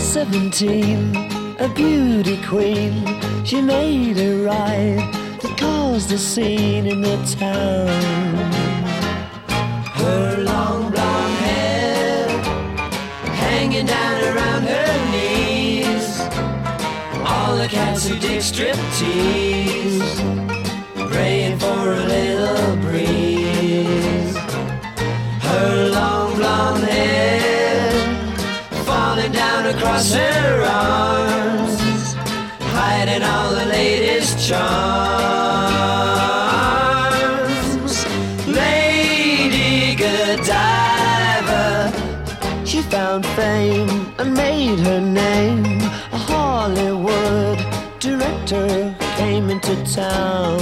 17, a beauty queen, she made a ride that caused a scene in the town. Her long blonde hair hanging down around her knees, all the cats who dig striptease praying for a little breeze. Her long blonde hair falling down across her arms, hiding all the latest charms. Lady Godiva, she found fame and made her name. A Hollywood director came into town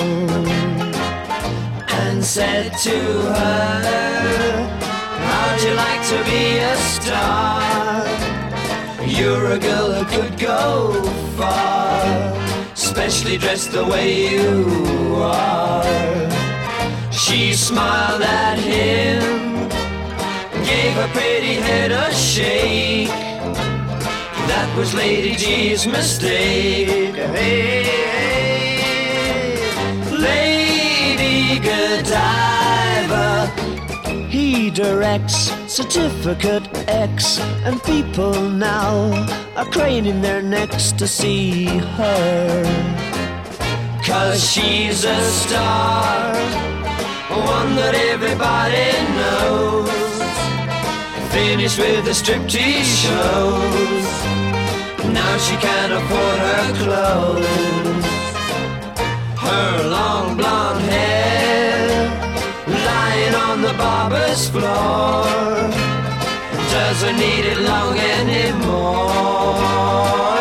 and said to her, how'd you like to be a star? You're a girl who could go far, especially dressed the way you are. She smiled at him, gave her pretty head a shake. That was Lady G's mistake. Hey, hey, Lady Godiva. He directs Certificate X, and people now are craning their necks to see her. 'Cause she's a star, one that everybody knows. Finished with the striptease shows, now she can't afford her clothes. Her long blonde hair lying on the barber's floor, doesn't need it long anymore.